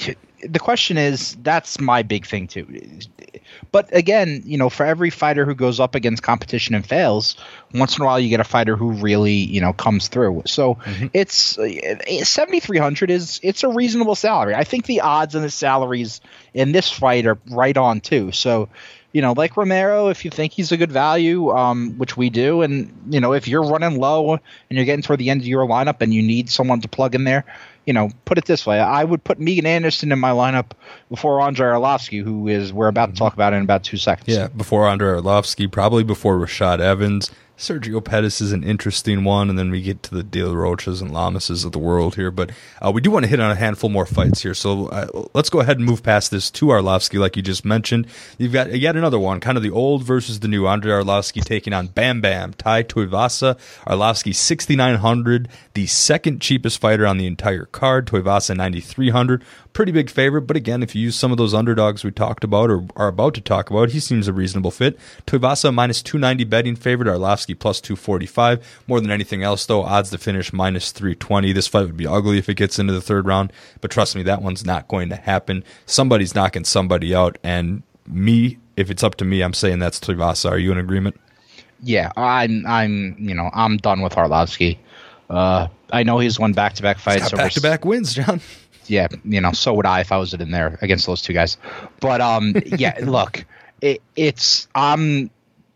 E: the question is, that's my big thing too. But again, you know, for every fighter who goes up against competition and fails, once in a while you get a fighter who really, you know, comes through. So mm-hmm. it's uh, seventy-three hundred is it's a reasonable salary. I think the odds and the salaries in this fight are right on too. So, you know, like Romero, if you think he's a good value, um, which we do, and you know, if you're running low and you're getting toward the end of your lineup and you need someone to plug in there, you know, put it this way, I would put Megan Anderson in my lineup before Andrei Arlovsky, who is we're about to talk about in about two seconds.
D: Yeah, before Andrei Arlovsky, probably before Rashad Evans. Sergio Pettis is an interesting one, and then we get to the De La Rochas and Lamases of the world here. But uh, we do want to hit on a handful more fights here. So uh, let's go ahead and move past this to Arlovsky, like you just mentioned. You've got yet another one, kind of the old versus the new. Andrei Arlovsky taking on Bam Bam, Tai Tuivasa. Arlovsky sixty-nine hundred, the second cheapest fighter on the entire card. Tuivasa ninety-three hundred. Pretty big favorite, but again, if you use some of those underdogs we talked about or are about to talk about, he seems a reasonable fit. Tuivasa minus two ninety betting favorite, Arlovsky plus two forty-five. More than anything else, though, odds to finish minus three twenty. This fight would be ugly if it gets into the third round, but trust me, that one's not going to happen. Somebody's knocking somebody out, and me, if it's up to me, I'm saying that's Tuivasa. Are you in agreement?
E: Yeah, I'm, I'm, you know, I'm done with Arlovsky. Uh, I know he's won back-to-back fights.
D: He's got back-to-back wins, John.
E: Yeah, you know, so would I if I was in there against those two guys. But um, yeah, look, it, it's I'm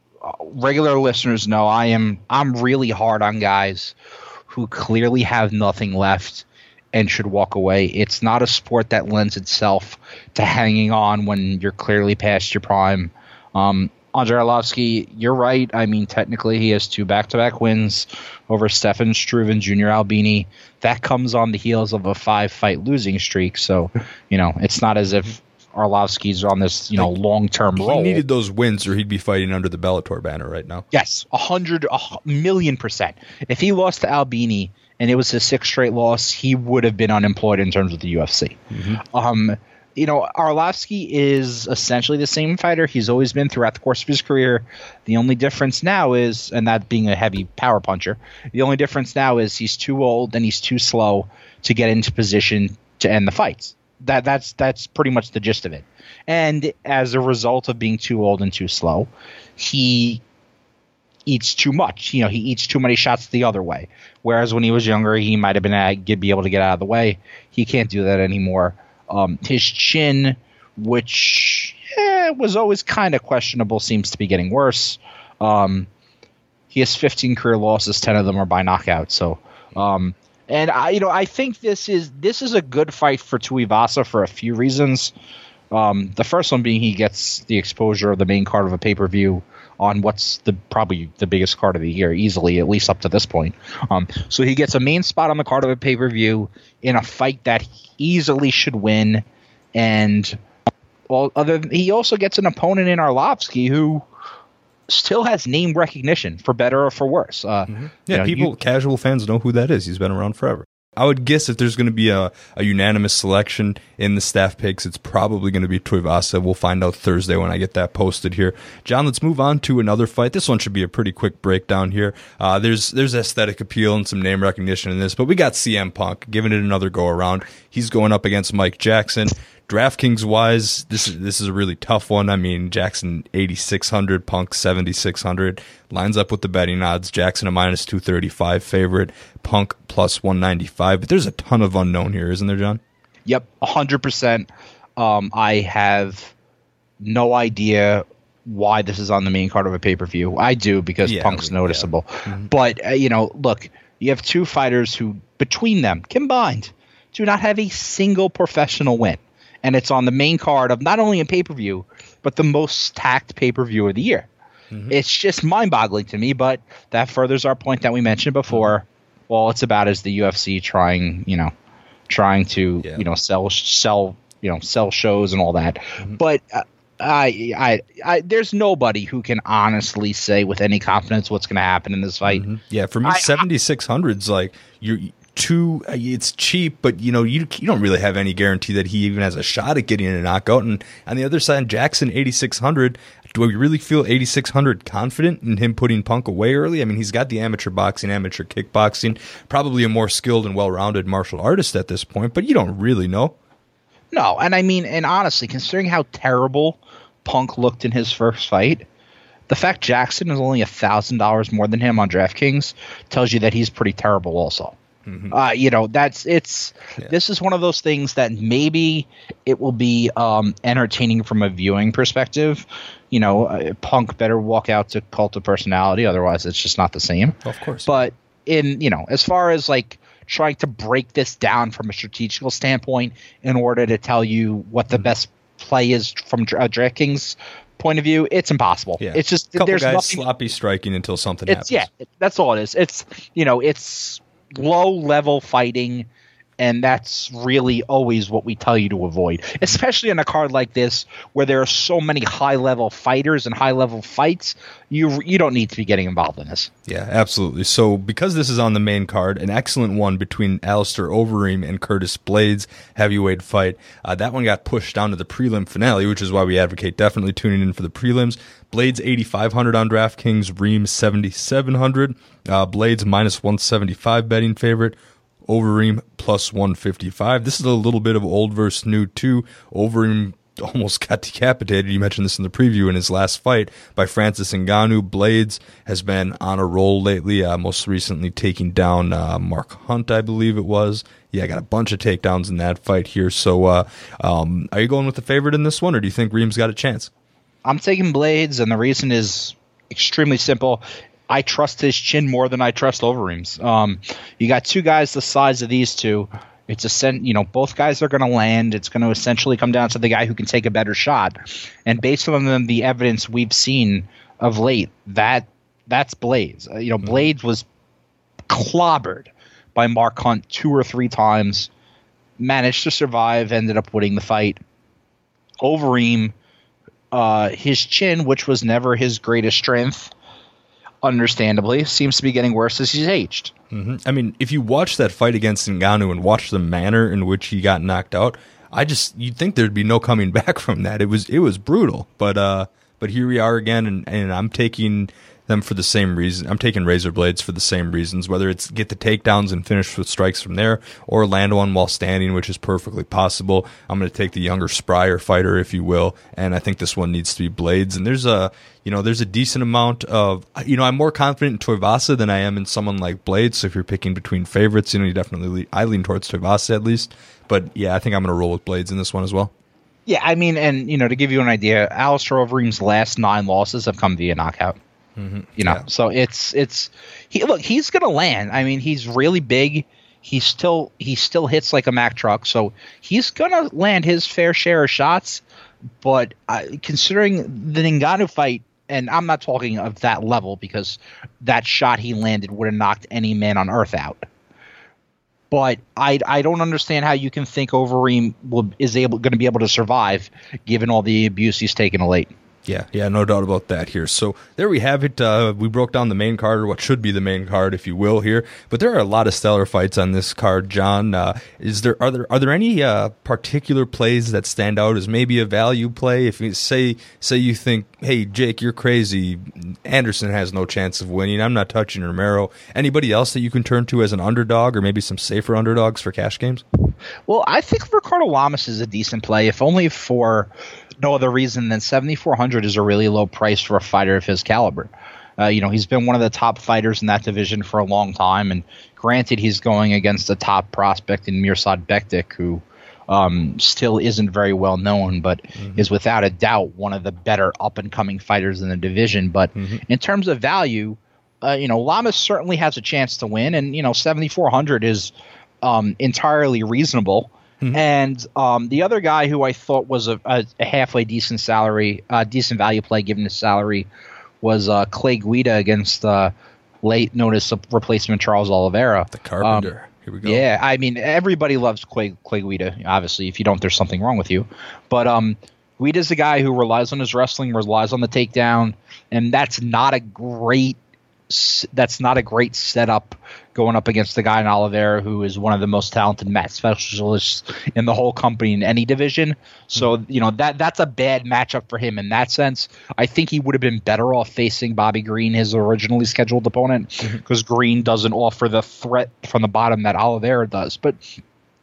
E: regular listeners know I am I'm really hard on guys who clearly have nothing left and should walk away. It's not a sport that lends itself to hanging on when you're clearly past your prime. Um, Andrei Arlovsky, you're right. I mean, technically, he has two back-to-back wins over Stefan Struve and Junior Albini. That comes on the heels of a five-fight losing streak. So, you know, it's not as if Arlovsky's on this, you know, long-term
D: he
E: roll.
D: He needed those wins, or he'd be fighting under the Bellator banner right now.
E: Yes, a hundred, a million percent. If he lost to Albini and it was his sixth straight loss, he would have been unemployed in terms of the U F C. Mm-hmm. Um. You know, Arlovsky is essentially the same fighter he's always been throughout the course of his career. The only difference now is, and that being a heavy power puncher, the only difference now is he's too old and he's too slow to get into position to end the fights. That that's that's pretty much the gist of it. And as a result of being too old and too slow, he eats too much. You know, he eats too many shots the other way. Whereas when he was younger, he might have been at, be able to get out of the way. He can't do that anymore. Um, his chin, which eh, was always kind of questionable, seems to be getting worse. Um, he has fifteen career losses, ten of them are by knockout. So, um, and I, you know, I think this is this is a good fight for Tuivasa for a few reasons. Um, the first one being he gets the exposure of the main card of a pay-per-view on what's the probably the biggest card of the year, easily, at least up to this point. Um, so he gets a main spot on the card of a pay-per-view in a fight that he easily should win. And well, other than, he also gets an opponent in Arlovsky who still has name recognition, for better or for worse. Uh,
D: mm-hmm. Yeah,
E: you know,
D: people,
E: you,
D: casual fans know who that is. He's been around forever. I would guess if there's going to be a, a unanimous selection in the staff picks, it's probably going to be Tuivasa. We'll find out Thursday when I get that posted here. John, let's move on to another fight. This one should be a pretty quick breakdown here. Uh, there's there's aesthetic appeal and some name recognition in this, but we got C M Punk giving it another go around. He's going up against Mike Jackson. DraftKings wise, this is this is a really tough one. I mean, Jackson eighty-six hundred, Punk seventy-six hundred. Lines up with the betting odds. Jackson a minus two thirty-five favorite, Punk plus one ninety-five. But there's a ton of unknown here, isn't there, John?
E: Yep, one hundred percent. Um, I have no idea why this is on the main card of a pay-per-view. I do because yeah, Punk's noticeable. Yeah. Mm-hmm. But, uh, you know, look, you have two fighters who, between them, combined, do not have a single professional win. And it's on the main card of not only a pay-per-view, but the most stacked pay-per-view of the year. Mm-hmm. It's just mind-boggling to me, but that furthers our point that we mentioned before. Mm-hmm. All it's about is the U F C trying, you know, trying to, yeah. you know, sell, sell, you know, sell shows and all that. Mm-hmm. But uh, I, I, I, there's nobody who can honestly say with any confidence what's going to happen in this fight.
D: Mm-hmm. Yeah, for me, seventy-six hundred's like you're. Too, it's cheap, but you know you you don't really have any guarantee that he even has a shot at getting a knockout. And on the other side, Jackson eighty-six hundred. Do we really feel eighty-six hundred confident in him putting Punk away early? I mean, he's got the amateur boxing, amateur kickboxing, probably a more skilled and well-rounded martial artist at this point, but you don't really know.
E: No, and I mean, and honestly, considering how terrible Punk looked in his first fight, the fact Jackson is only a thousand dollars more than him on DraftKings tells you that he's pretty terrible. Also, mm-hmm. uh, you know, that's it's. Yeah. This is one of those things that maybe it will be um, entertaining from a viewing perspective. You know, uh, Punk better walk out to Cult of Personality, otherwise it's just not the same.
D: Of course,
E: but in you know, as far as like trying to break this down from a strategical standpoint in order to tell you what the mm-hmm. best play is from a DraftKings point of view, it's impossible.
D: Yeah.
E: It's just
D: Couple
E: there's
D: guys
E: nothing,
D: sloppy striking until something
E: it's,
D: happens.
E: Yeah, that's all it is. It's you know, it's low level fighting, and that's really always what we tell you to avoid, especially on a card like this where there are so many high level fighters and high level fights. You you don't need to be getting involved in this.
D: Yeah, absolutely. So because this is on the main card, an excellent one between Alistair Overeem and Curtis Blades, heavyweight fight. Uh, that one got pushed down to the prelim finale, which is why we advocate definitely tuning in for the prelims. Blades eighty-five hundred on DraftKings, Reem seventy-seven hundred. Uh, Blades minus one seventy-five betting favorite. Overeem plus one fifty-five. This is a little bit of old versus new too. Overeem almost got decapitated. You mentioned this in the preview in his last fight by Francis Ngannou. Blades has been on a roll lately, uh, most recently taking down uh, Mark Hunt, I believe it was. Yeah, got a bunch of takedowns in that fight here. So uh, um, are you going with the favorite in this one, or do you think Reem's got a chance?
E: I'm taking Blades, and the reason is extremely simple. I trust his chin more than I trust Overeem's. Um, you got two guys the size of these two. It's a you know both guys are going to land. It's going to essentially come down to the guy who can take a better shot. And based on the, the evidence we've seen of late, that that's Blades. Uh, you know, Blades was clobbered by Mark Hunt two or three times, managed to survive, ended up winning the fight. Overeem, uh, his chin, which was never his greatest strength, understandably, seems to be getting worse as he's aged.
D: Mm-hmm. I mean, if you watch that fight against Ngannou and watch the manner in which he got knocked out, I just you'd think there'd be no coming back from that. It was it was brutal, but uh, but here we are again, and, and I'm taking them for the same reason. I'm taking Razor Blades for the same reasons, whether it's get the takedowns and finish with strikes from there, or land one while standing, which is perfectly possible. I'm going to take the younger, sprier fighter, if you will, and I think this one needs to be Blades. And there's a, you know, there's a decent amount of, you know, I'm more confident in Tuivasa than I am in someone like Blades. So if you're picking between favorites, you know, you definitely, I lean towards Tuivasa at least. But yeah, I think I'm going to roll with Blades in this one as well.
E: Yeah, I mean, and you know, to give you an idea, Alistair Overeem's last nine losses have come via knockout. Mm-hmm. You know, yeah. So it's it's he look he's gonna land. I mean, he's really big. He still he still hits like a Mack truck, so he's gonna land his fair share of shots. But uh, considering the Ngannou fight, and I'm not talking of that level because that shot he landed would have knocked any man on earth out. But I I don't understand how you can think Overeem will is able going to be able to survive given all the abuse he's taken of late.
D: Yeah, yeah, no doubt about that here. So there we have it. Uh, we broke down the main card, or what should be the main card, if you will, here. But there are a lot of stellar fights on this card, John. Uh, is there are there are there any uh, particular plays that stand out as maybe a value play? If you say say you think, hey, Jake, you're crazy. Anderson has no chance of winning. I'm not touching Romero. Anybody else that you can turn to as an underdog, or maybe some safer underdogs for cash games?
E: Well, I think Ricardo Lamas is a decent play, if only for no other reason than seventy-four hundred is a really low price for a fighter of his caliber. Uh, you know, he's been one of the top fighters in that division for a long time, and granted, he's going against a top prospect in Mirsad Bektic, who um, still isn't very well known, but mm-hmm. is without a doubt one of the better up-and-coming fighters in the division. But mm-hmm. in terms of value, uh, you know, Lamas certainly has a chance to win, and, you know, seventy-four hundred is um, entirely reasonable. Mm-hmm. And um, the other guy who I thought was a, a, a halfway decent salary, uh, decent value play given his salary, was uh, Clay Guida against uh, late notice replacement Charles Oliveira.
D: The Carpenter. Um, Here we go.
E: Yeah, I mean, everybody loves Clay, Clay Guida. Obviously, if you don't, there's something wrong with you. But um, Guida's a guy who relies on his wrestling, relies on the takedown, and that's not a great that's not a great setup going up against the guy in Oliveira, who is one of the most talented mat specialists in the whole company in any division. So, you know, that that's a bad matchup for him in that sense. I think he would have been better off facing Bobby Green, his originally scheduled opponent, because mm-hmm. Green doesn't offer the threat from the bottom that Oliveira does. But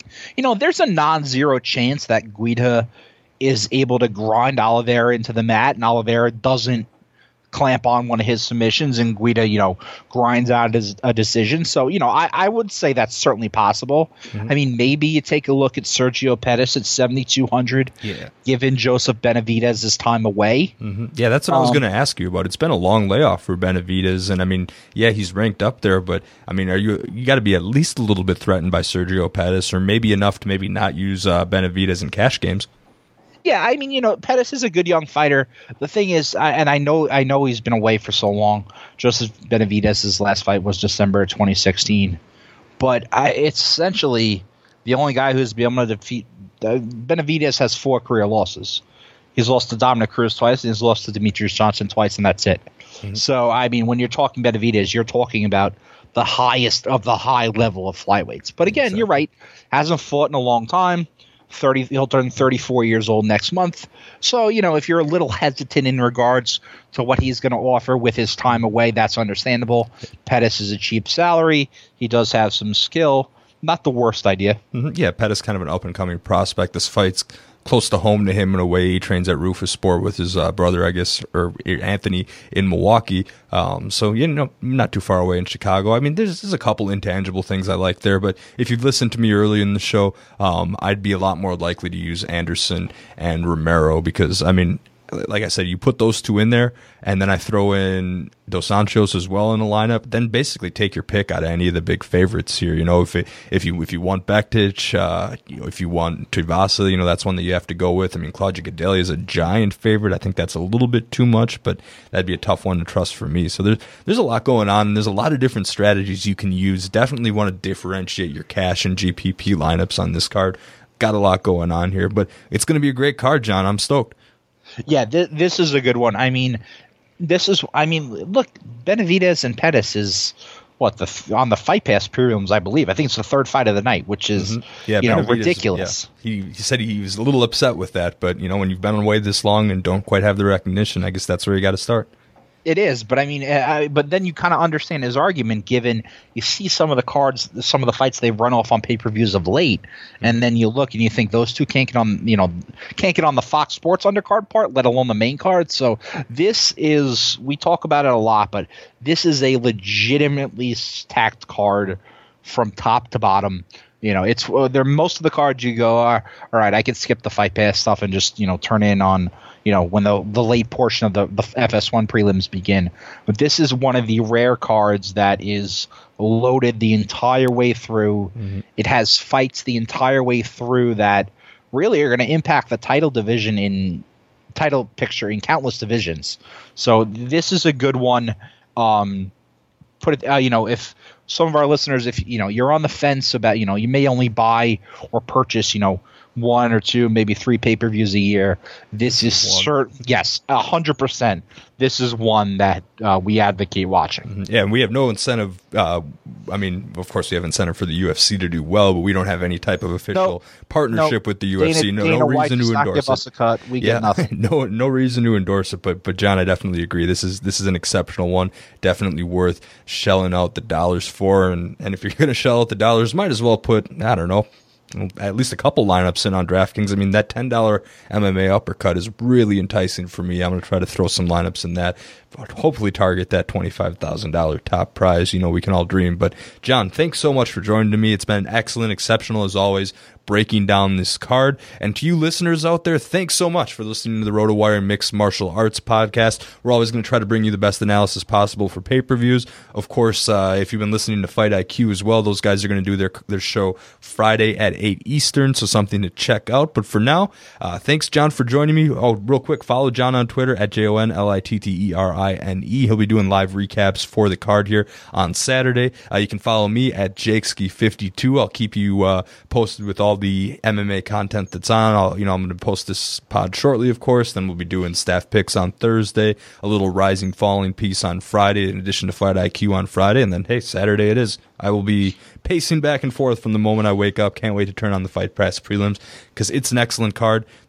E: You know, there's a non-zero chance that Guida is able to grind Oliveira into the mat, and Oliveira doesn't clamp on one of his submissions, and Guida, you know, grinds out his, a decision. So, you know, I, I would say that's certainly possible. Mm-hmm. I mean, maybe you take a look at Sergio Pettis at seventy-two hundred,
D: yeah.
E: given Joseph Benavidez his time away.
D: Mm-hmm. Yeah, that's what um, I was going to ask you about. It's been a long layoff for Benavidez, and I mean, yeah, he's ranked up there, but I mean, are you you got to be at least a little bit threatened by Sergio Pettis, or maybe enough to maybe not use uh, Benavidez in cash games?
E: Yeah, I mean, you know, Pettis is a good young fighter. The thing is, I, and I know I know he's been away for so long. Joseph Benavidez' last fight was December twenty sixteen. But I, it's essentially the only guy who's been able to defeat uh, – Benavidez has four career losses. He's lost to Dominic Cruz twice, and he's lost to Demetrius Johnson twice, and that's it. Mm-hmm. So, I mean, when you're talking Benavidez, you're talking about the highest of the high level of flyweights. But again, exactly. You're right. Hasn't fought in a long time. thirty He'll turn thirty-four years old next month. So, you know, if you're a little hesitant in regards to what he's going to offer with his time away, that's understandable. Pettis is a cheap salary. He does have some skill. Not the worst idea.
D: Mm-hmm. Yeah, Pettis kind of an up-and-coming prospect. This fight's close to home to him in a way. He trains at Rufus Sport with his uh, brother, I guess, or Anthony in Milwaukee. Um, so, you know, not too far away in Chicago. I mean, there's, there's a couple intangible things I like there, but if you've listened to me early in the show, um, I'd be a lot more likely to use Anderson and Romero because, I mean, like I said, you put those two in there, and then I throw in Dos Anjos as well in the lineup. Then basically take your pick out of any of the big favorites here. You know, if it, if you if you want Bektic, uh, you know, if you want Tuivasa, you know that's one that you have to go with. I mean, Claudia Gadelha is a giant favorite. I think that's a little bit too much, but that'd be a tough one to trust for me. So there's there's a lot going on. And there's a lot of different strategies you can use. Definitely want to differentiate your cash and G P P lineups on this card. Got a lot going on here, but it's going to be a great card, John. I'm stoked.
E: Yeah, th- this is a good one. I mean, this is. I mean, look, Benavidez and Pettis is what the on the Fight Pass prelims, I believe. I think it's the third fight of the night, which is mm-hmm. yeah, you know, ridiculous.
D: Yeah. He, he said he was a little upset with that, but you know, when you've been away this long and don't quite have the recognition, I guess that's where you got to start.
E: It is, but I mean, I, but then you kind of understand his argument, given you see some of the cards, some of the fights they've run off on pay-per-views of late, and then you look and you think those two can't get on, you know, can't get on the Fox Sports undercard part, let alone the main card. So this is, we talk about it a lot, but this is a legitimately stacked card from top to bottom. You know, it's uh, they're most of the cards you go, all right, I can skip the Fight Pass stuff and just, you know, turn in on, you know, when the the late portion of the, the F S one prelims begin. But this is one of the rare cards that is loaded the entire way through. Mm-hmm. It has fights the entire way through that really are going to impact the title division in title picture in countless divisions. So this is a good one. Um, put it, uh, you know, if some of our listeners, if you know you're on the fence about, you know, you may only buy or purchase, you know, one or two, maybe three pay-per-views a year. This is certain, yes, a hundred percent. This is one that uh, we advocate watching.
D: Mm-hmm. Yeah, and we have no incentive. Uh, I mean, of course, we have incentive for the U F C to do well, but we don't have any type of official nope. partnership nope. with the U F C.
E: Dana,
D: no,
E: Dana
D: no
E: White
D: reason
E: does
D: to
E: not
D: endorse
E: give
D: it.
E: us a cut. We
D: yeah,
E: get nothing.
D: no, no reason to endorse it. But, but John, I definitely agree. This is this is an exceptional one. Definitely worth shelling out the dollars for. And and if you're going to shell out the dollars, might as well put, I don't know, at least a couple lineups in on DraftKings. I mean, that ten dollar M M A uppercut is really enticing for me. I'm going to try to throw some lineups in that, but hopefully target that twenty-five thousand dollars top prize. You know, we can all dream. But, John, thanks so much for joining me. It's been excellent, exceptional as always, breaking down this card. And to you listeners out there, thanks so much for listening to the RotoWire Mixed Martial Arts podcast. We're always going to try to bring you the best analysis possible for pay-per-views. Of course, uh, if you've been listening to Fight I Q as well, those guys are going to do their their show Friday at eight Eastern, so something to check out. But for now, uh, thanks, John, for joining me. Oh, real quick, follow John on Twitter at J O N L I T T E R I N E. He'll be doing live recaps for the card here on Saturday. Uh, you can follow me at Jakeski fifty-two. I'll keep you uh, posted with all the M M A content that's on. I'll, you know, I'm going to post this pod shortly, of course. Then we'll be doing staff picks on Thursday, a little rising falling piece on Friday, in addition to Fight I Q on Friday, and then hey, Saturday it is. I will be pacing back and forth from the moment I wake up. Can't wait to turn on the Fight Pass prelims because it's an excellent card.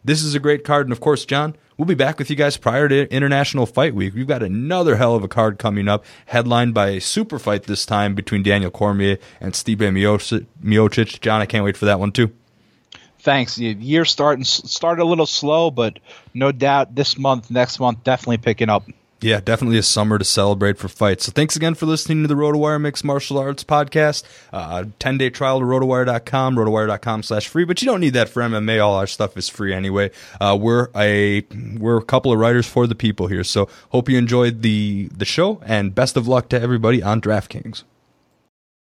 D: this is a great card. And, of course, John, we'll be back with you guys prior to International Fight Week. We've got another hell of a card coming up, headlined by a super fight this time between Daniel Cormier and Stipe Miocic. John, I can't wait for that one, too.
E: Thanks. The year starting started a little slow, but no doubt this month, next month, definitely picking up.
D: Yeah, definitely a summer to celebrate for fights. So thanks again for listening to the RotoWire Mixed Martial Arts Podcast. Uh, ten-day trial to rotowire dot com, rotowire dot com slash free. But you don't need that for M M A. All our stuff is free anyway. Uh, we're a we're a couple of writers for the people here. So hope you enjoyed the the show, and best of luck to everybody on DraftKings.